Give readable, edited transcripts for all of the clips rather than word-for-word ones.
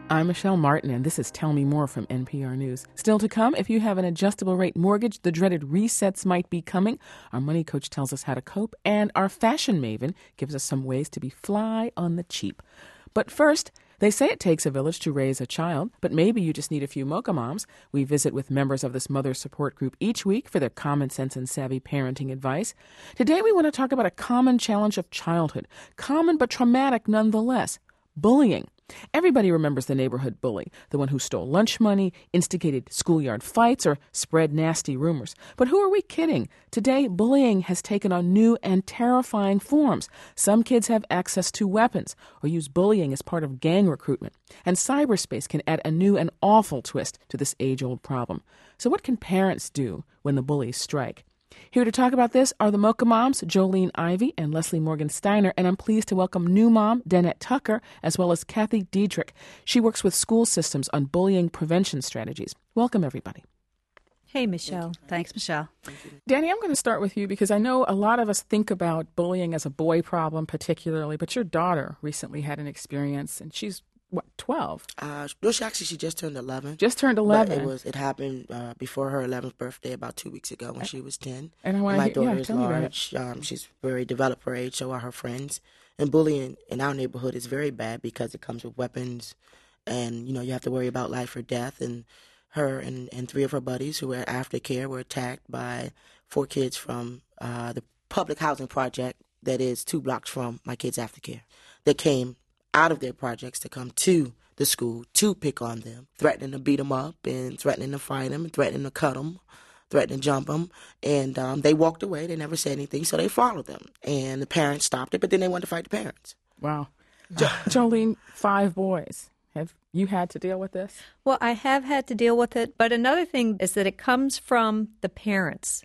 I'm Michelle Martin, and this is Tell Me More from NPR News. Still to come, if you have an adjustable rate mortgage, the dreaded resets might be coming. Our money coach tells us how to cope, and our fashion maven gives us some ways to be fly on the cheap. But first, they say it takes a village to raise a child, but maybe you just need a few mocha moms. We visit with members of this mother support group each week for their common sense and savvy parenting advice. Today, we want to talk about a common challenge of childhood, common but traumatic nonetheless, bullying. Everybody remembers the neighborhood bully, the one who stole lunch money, instigated schoolyard fights, or spread nasty rumors. But who are we kidding? Today, bullying has taken on new and terrifying forms. Some kids have access to weapons or use bullying as part of gang recruitment. And cyberspace can add a new and awful twist to this age-old problem. So what can parents do when the bullies strike? Here to talk about this are the Mocha Moms, Jolene Ivy and Leslie Morgan Steiner, and I'm pleased to welcome new mom, Danette Tucker, as well as Kathy Diedrich. She works with school systems on bullying prevention strategies. Welcome, everybody. Hey, Michelle. Thanks, Michelle. Danny, I'm going to start with you because I know a lot of us think about bullying as a boy problem particularly, but your daughter recently had an experience, and she's 12? She just turned 11. Just turned 11. But it happened before her 11th birthday about 2 weeks ago when she was 10. And my daughter is large. She's very developed for age, so are her friends. And bullying in our neighborhood is very bad because it comes with weapons, and you have to worry about life or death. And her and 3 of her buddies who were at aftercare were attacked by 4 kids from the public housing project that is 2 blocks from my kids' aftercare. They came out of their projects to come to the school to pick on them, threatening to beat them up and threatening to fight them, threatening to cut them, threatening to jump them. And they walked away. They never said anything, so they followed them. And the parents stopped it, but then they wanted to fight the parents. Wow. Jolene, 5 boys. Have you had to deal with this? Well, I have had to deal with it, but another thing is that it comes from the parents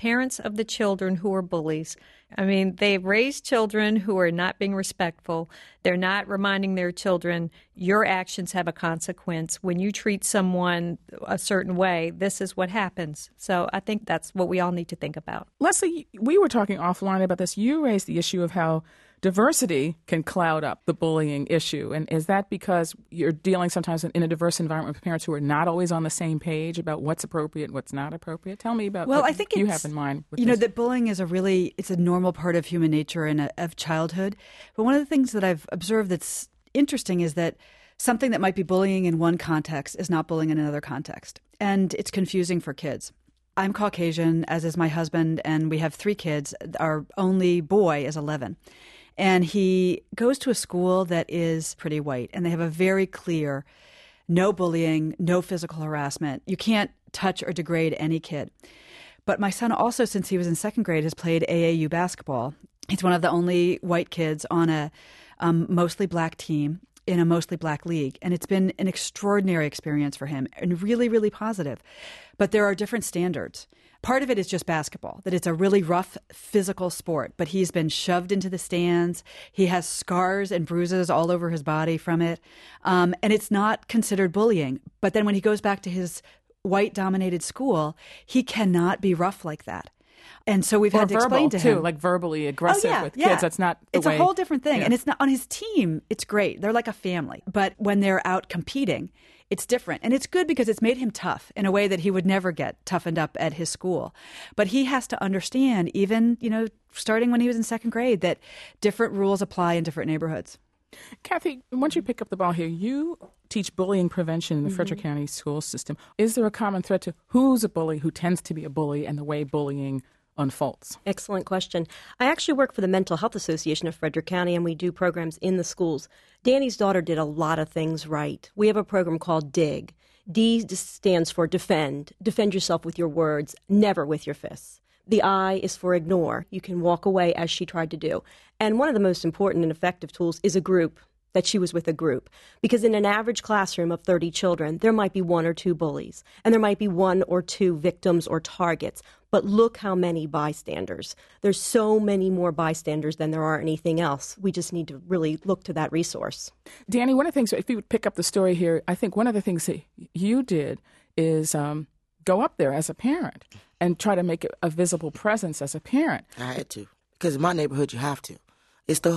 of the children who are bullies. I mean, they've raised children who are not being respectful. They're not reminding their children, your actions have a consequence. When you treat someone a certain way, this is what happens. So I think that's what we all need to think about. Leslie, we were talking offline about this. You raised the issue of how diversity can cloud up the bullying issue. And is that because you're dealing sometimes in a diverse environment with parents who are not always on the same page about what's appropriate and what's not appropriate? Tell me about what you have in mind with this. That bullying is it's a normal part of human nature and of childhood. But one of the things that I've observed that's interesting is that something that might be bullying in one context is not bullying in another context. And it's confusing for kids. I'm Caucasian, as is my husband, and we have 3 kids. Our only boy is 11. And he goes to a school that is pretty white, and they have a very clear no bullying, no physical harassment. You can't touch or degrade any kid. But my son also, since he was in 2nd grade, has played AAU basketball. He's one of the only white kids on a mostly black team in a mostly black league. And it's been an extraordinary experience for him and really, really positive. But there are different standards. Part of it is just basketball, that it's a really rough physical sport, but he's been shoved into the stands. He has scars and bruises all over his body from it. And it's not considered bullying. But then when he goes back to his white-dominated school, he cannot be rough like that. And so we've had to explain to him. Too, like verbally aggressive with kids. That's not the way. It's a whole different thing. Yeah. And it's not on his team. It's great. They're like a family. But when they're out competing, it's different. And it's good because it's made him tough in a way that he would never get toughened up at his school. But he has to understand, even, starting when he was in 2nd grade, that different rules apply in different neighborhoods. Kathy, once you pick up the ball here, you teach bullying prevention in the Frederick County school system. Is there a common thread to who's a bully, who tends to be a bully, and the way bullying unfolds? Excellent question. I actually work for the Mental Health Association of Frederick County, and we do programs in the schools. Danny's daughter did a lot of things right. We have a program called DIG. D stands for defend. Defend yourself with your words, never with your fists. The I is for ignore. You can walk away, as she tried to do. And one of the most important and effective tools is a group, that she was with a group. Because in an average classroom of 30 children, there might be 1 or 2 bullies, and there might be 1 or 2 victims or targets. But look how many bystanders. There's so many more bystanders than there are anything else. We just need to really look to that resource. Danny, one of the things, if you would pick up the story here, I think one of the things that you did is go up there as a parent and try to make a visible presence as a parent. I had to. Because in my neighborhood, you have to. It's the hood.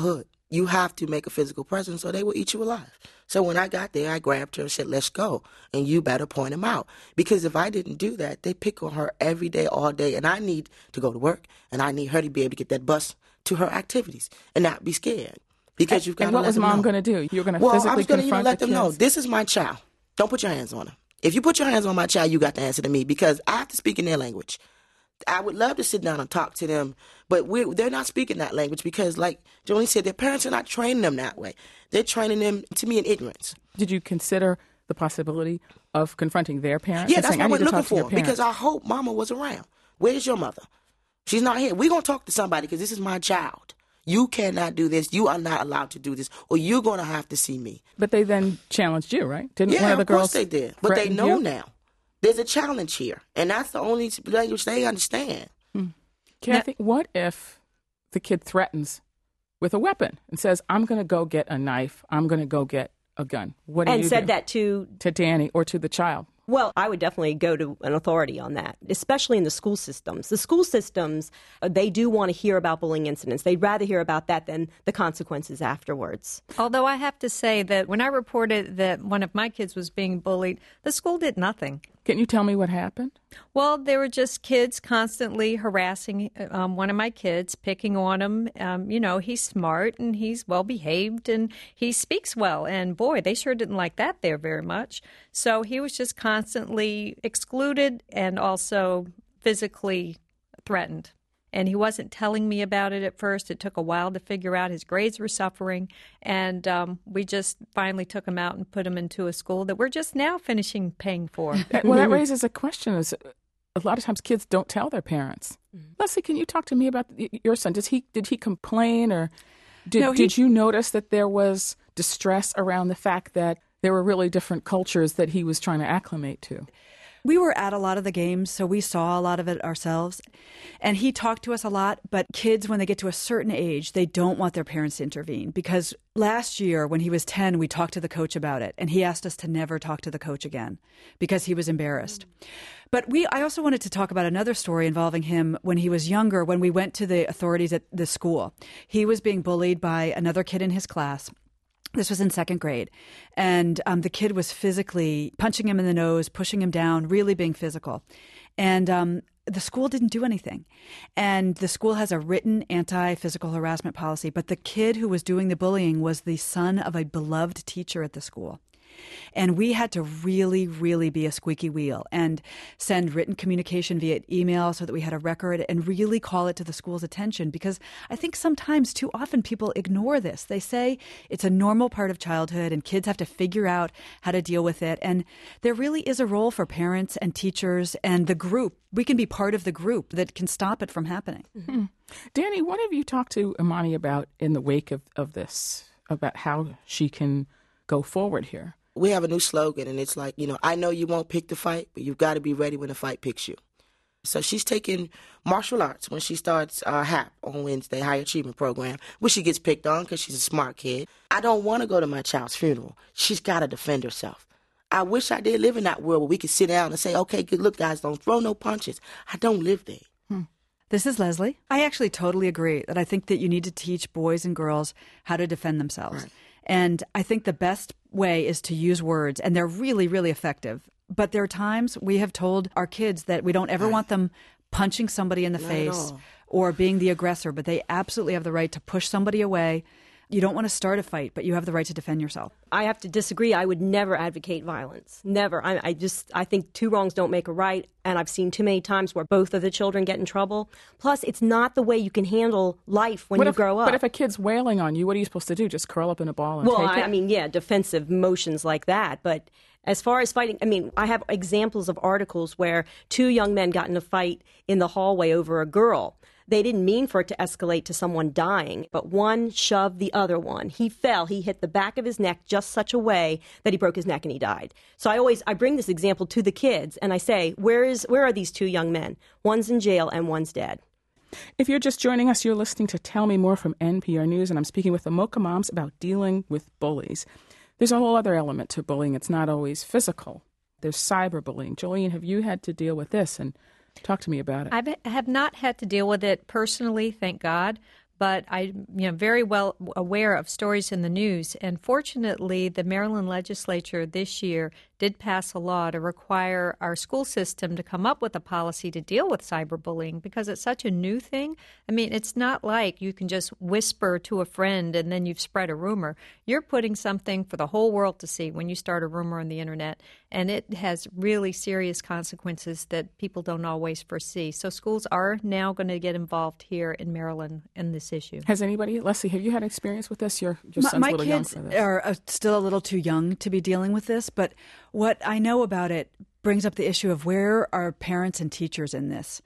you have to make a physical presence or they will eat you alive. So when I got there, I grabbed her and said, let's go. And you better point them out. Because if I didn't do that, they pick on her every day, all day. And I need to go to work. And I need her to be able to get that bus to her activities and not be scared. Because you've got to let them know. And what was Mom going to do? You're going to physically confront the kids? Well, I was going to let them know, this is my child. Don't put your hands on her. If you put your hands on my child, you got to answer to me because I have to speak in their language. I would love to sit down and talk to them, but they're not speaking that language because, like Jolene said, their parents are not training them that way. They're training them, to me, in ignorance. Did you consider the possibility of confronting their parents? Yeah, that's what I went looking for because I hope Mama was around. Where's your mother? She's not here. We're going to talk to somebody because this is my child. You cannot do this. You are not allowed to do this, or you're going to have to see me. But they then challenged you, right? Didn't one of the girls? Of course they did. But they know now. There's a challenge here, and that's the only language they understand. Kathy, what if the kid threatens with a weapon and says, I'm going to go get a knife, I'm going to go get a gun? What do you do? And said that to Danny or to the child? Well, I would definitely go to an authority on that, especially in the school systems. The school systems, they do want to hear about bullying incidents. They'd rather hear about that than the consequences afterwards. Although I have to say that when I reported that one of my kids was being bullied, the school did nothing. Can you tell me what happened? Well, there were just kids constantly harassing one of my kids, picking on him. He's smart and he's well-behaved and he speaks well. And boy, they sure didn't like that there very much. So he was just constantly excluded and also physically threatened. And he wasn't telling me about it at first. It took a while to figure out. His grades were suffering. And we just finally took him out and put him into a school that we're just now finishing paying for. Well, that raises a question. Is a lot of times kids don't tell their parents. Leslie, can you talk to me about your son? Did he complain or did you notice that there was distress around the fact that there were really different cultures that he was trying to acclimate to? We were at a lot of the games, so we saw a lot of it ourselves. And he talked to us a lot, but kids, when they get to a certain age, they don't want their parents to intervene. Because last year, when he was 10, we talked to the coach about it, and he asked us to never talk to the coach again because he was embarrassed. But I also wanted to talk about another story involving him when he was younger, when we went to the authorities at the school. He was being bullied by another kid in his class. This was in second grade, and the kid was physically punching him in the nose, pushing him down, really being physical. And the school didn't do anything. And the school has a written anti-physical harassment policy, but the kid who was doing the bullying was the son of a beloved teacher at the school. And we had to really, really be a squeaky wheel and send written communication via email so that we had a record and really call it to the school's attention, because I think sometimes too often people ignore this. They say it's a normal part of childhood and kids have to figure out how to deal with it. And there really is a role for parents and teachers and the group. We can be part of the group that can stop it from happening. Mm-hmm. Danny, what have you talked to Imani about in the wake of this, about how she can go forward here? We have a new slogan, and it's like, I know you won't pick the fight, but you've got to be ready when the fight picks you. So she's taking martial arts when she starts HAP on Wednesday, High Achievement Program, which she gets picked on because she's a smart kid. I don't want to go to my child's funeral. She's got to defend herself. I wish I did live in that world where we could sit down and say, okay, good, look, guys, don't throw no punches. I don't live there. This is Leslie. I actually totally agree that I think that you need to teach boys and girls how to defend themselves. Right. And I think the best way is to use words, and they're really, really effective. But there are times we have told our kids that we don't ever want them punching somebody in the face or being the aggressor, but they absolutely have the right to push somebody away. You don't want to start a fight, but you have the right to defend yourself. I have to disagree. I would never advocate violence. Never. I think two wrongs don't make a right, and I've seen too many times where both of the children get in trouble. Plus, it's not the way you can handle life when you grow up. But if a kid's wailing on you, what are you supposed to do? Just curl up in a ball and take it? Well, I mean, defensive motions like that. But as far as fighting, I have examples of articles where two young men got in a fight in the hallway over a girl. They didn't mean for it to escalate to someone dying, but one shoved the other one. He fell. He hit the back of his neck just such a way that he broke his neck and he died. So I bring this example to the kids and I say, where are these two young men? One's in jail and one's dead. If you're just joining us, you're listening to Tell Me More from NPR News, and I'm speaking with the Mocha Moms about dealing with bullies. There's a whole other element to bullying. It's not always physical. There's cyberbullying. Jolene, have you had to deal with this? And talk to me about it. I have not had to deal with it personally, thank God. but I'm very well aware of stories in the news. And fortunately, the Maryland legislature this year did pass a law to require our school system to come up with a policy to deal with cyberbullying because it's such a new thing. I mean, it's not like you can just whisper to a friend and then you've spread a rumor. You're putting something for the whole world to see when you start a rumor on the internet, and it has really serious consequences that people don't always foresee. So schools are now going to get involved here in Maryland in this issue. Has anybody, Leslie, have you had experience with this? Your son's a little young for this. My kids are still a little too young to be dealing with this, but what I know about it brings up the issue of where are parents and teachers in this,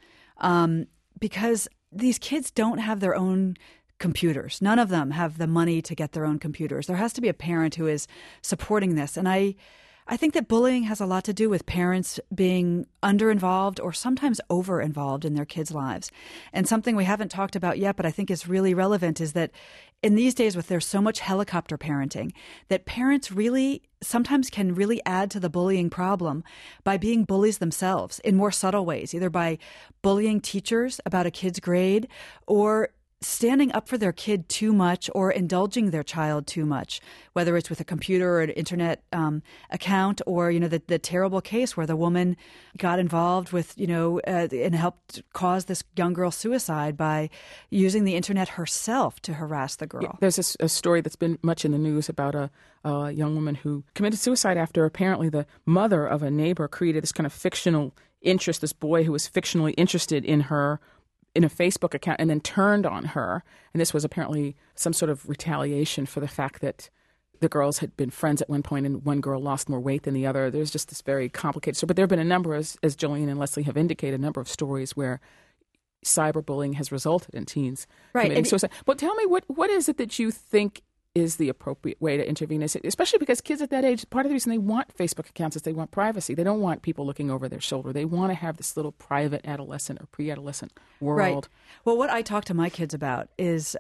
because these kids don't have their own computers. None of them have the money to get their own computers. There has to be a parent who is supporting this. And I think that bullying has a lot to do with parents being under-involved or sometimes over-involved in their kids' lives. And something we haven't talked about yet, but I think is really relevant, is that in these days with there's so much helicopter parenting, that parents really sometimes can really add to the bullying problem by being bullies themselves in more subtle ways, either by bullying teachers about a kid's grade or standing up for their kid too much or indulging their child too much, whether it's with a computer or an internet account, or, the terrible case where the woman got involved with, and helped cause this young girl's suicide by using the internet herself to harass the girl. Yeah, there's a story that's been much in the news about a young woman who committed suicide after apparently the mother of a neighbor created this kind of fictional interest, this boy who was fictionally interested in her in a Facebook account, and then turned on her. And this was apparently some sort of retaliation for the fact that the girls had been friends at one point and one girl lost more weight than the other. There's just this very complicated story. But there have been a number, as Jolene and Leslie have indicated, a number of stories where cyberbullying has resulted in teens committing suicide. But tell me, what is it that you think is the appropriate way to intervene, especially because kids at that age, part of the reason they want Facebook accounts is they want privacy. They don't want people looking over their shoulder. They want to have this little private adolescent or pre-adolescent world. Right. Well, what I talk to my kids about is,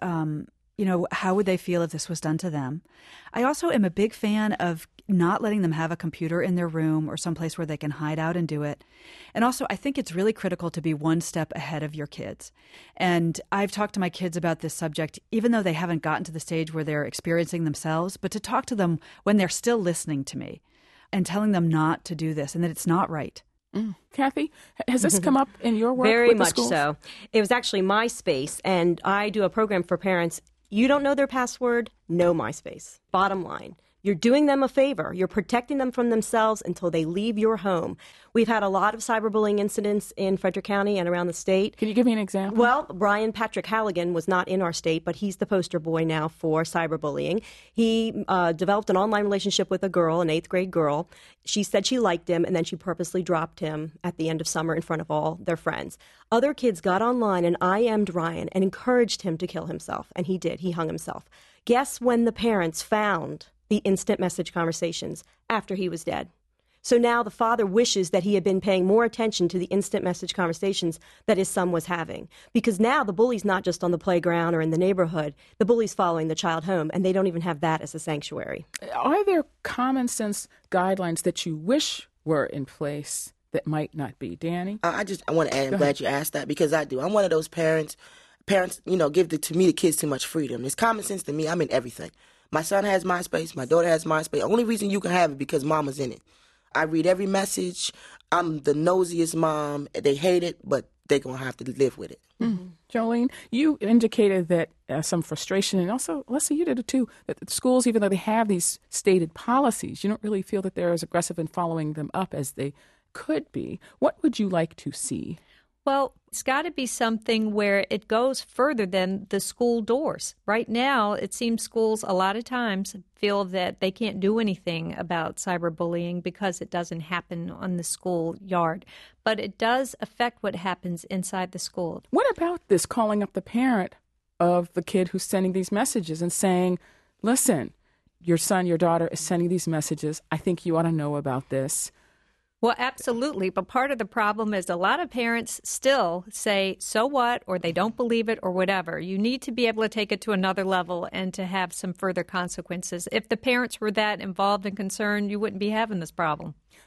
how would they feel if this was done to them? I also am a big fan of not letting them have a computer in their room or someplace where they can hide out and do it. And also, I think it's really critical to be one step ahead of your kids. And I've talked to my kids about this subject, even though they haven't gotten to the stage where they're experiencing themselves, but to talk to them when they're still listening to me and telling them not to do this and that it's not right. Kathy, has this come up in your work? Very with the much schools? so. It was actually MySpace, and I do a program for parents. You don't know their password? No MySpace. Bottom line. You're doing them a favor. You're protecting them from themselves until they leave your home. We've had a lot of cyberbullying incidents in Frederick County and around the state. Can you give me an example? Well, Brian Patrick Halligan was not in our state, but he's the poster boy now for cyberbullying. He developed an online relationship with a girl, an 8th grade girl. She said she liked him, and then she purposely dropped him at the end of summer in front of all their friends. Other kids got online and IM'd Ryan and encouraged him to kill himself, and he did. He hung himself. Guess when the parents found the instant message conversations? After he was dead. So now the father wishes that he had been paying more attention to the instant message conversations that his son was having. Because now the bully's not just on the playground or in the neighborhood. The bully's following the child home, and they don't even have that as a sanctuary. Are there common sense guidelines that you wish were in place that might not be? Danny? I want to add, I'm glad you asked that, because I do. I'm one of those parents, give the kids too much freedom. It's common sense to me. I'm in everything. My son has MySpace. My daughter has MySpace. The only reason you can have it because mama's in it. I read every message. I'm the nosiest mom. They hate it, but they're going to have to live with it. Mm-hmm. Jolene, you indicated that some frustration, and also, Leslie, you did it too, that the schools, even though they have these stated policies, you don't really feel that they're as aggressive in following them up as they could be. What would you like to see? Well, it's got to be something where it goes further than the school doors. Right now, it seems schools a lot of times feel that they can't do anything about cyberbullying because it doesn't happen on the school yard. But it does affect what happens inside the school. What about this calling up the parent of the kid who's sending these messages and saying, listen, your son, your daughter is sending these messages. I think you ought to know about this. Well, absolutely. But part of the problem is a lot of parents still say, so what, or they don't believe it or whatever. You need to be able to take it to another level and to have some further consequences. If the parents were that involved and concerned, you wouldn't be having this problem.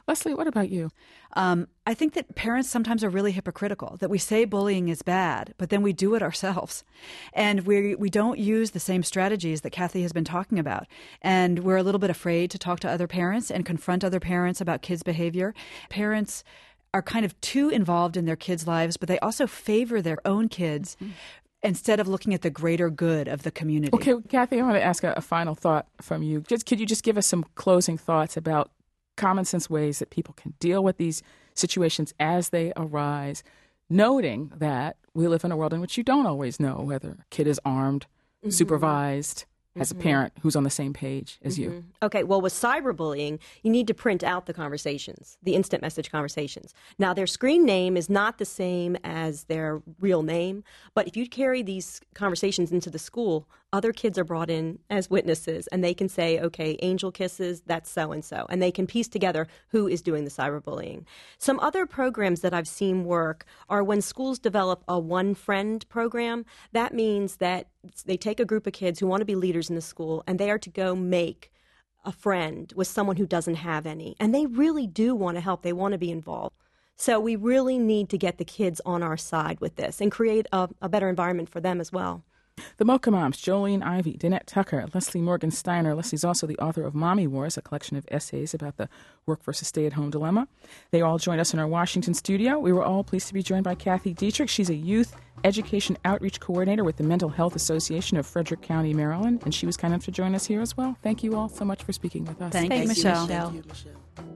Leslie, what about you? I think that parents sometimes are really hypocritical, that we say bullying is bad, but then we do it ourselves. And we don't use the same strategies that Kathy has been talking about. And we're a little bit afraid to talk to other parents and confront other parents about kids' behavior. Parents are kind of too involved in their kids' lives, but they also favor their own kids instead of looking at the greater good of the community. Okay, Kathy, I want to ask a final thought from you. Could you just give us some closing thoughts about common sense ways that people can deal with these situations as they arise, noting that we live in a world in which you don't always know whether a kid is armed, supervised, has a parent who's on the same page as you. Okay, well, with cyberbullying, you need to print out the conversations, the instant message conversations. Now, their screen name is not the same as their real name, but if you carry these conversations into the school, other kids are brought in as witnesses, and they can say, okay, Angel kisses, that's so-and-so, and they can piece together who is doing the cyberbullying. Some other programs that I've seen work are when schools develop a One Friend program. That means that they take a group of kids who want to be leaders in the school, and they are to go make a friend with someone who doesn't have any. And they really do want to help. They want to be involved. So we really need to get the kids on our side with this and create a better environment for them as well. The Mocha Moms, Jolene Ivy, Danette Tucker, Leslie Morgan Steiner. Leslie's also the author of Mommy Wars, a collection of essays about the work versus stay-at-home dilemma. They all joined us in our Washington studio. We were all pleased to be joined by Kathy Dietrich. She's a youth education outreach coordinator with the Mental Health Association of Frederick County, Maryland, and she was kind enough to join us here as well. Thank you all so much for speaking with us. Thank you, Michelle. Thank you, Michelle.